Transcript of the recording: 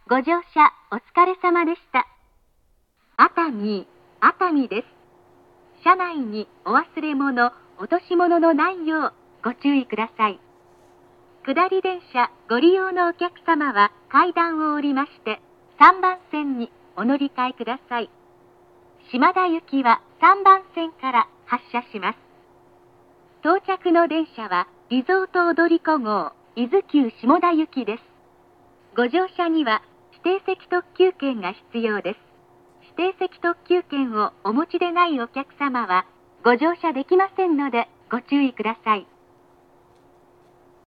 ご乗車お疲れ様でした。熱海です。車内にお忘れ物、落とし物のないようご注意ください。下り電車ご利用のお客様は階段を降りまして3番線にお乗り換えください。島田行きは3番線から発車します。到着の電車はリゾート踊り子号伊豆急下田行きです。ご乗車には指定席特急券が必要です。指定席特急券をお持ちでないお客様はご乗車できませんのでご注意ください。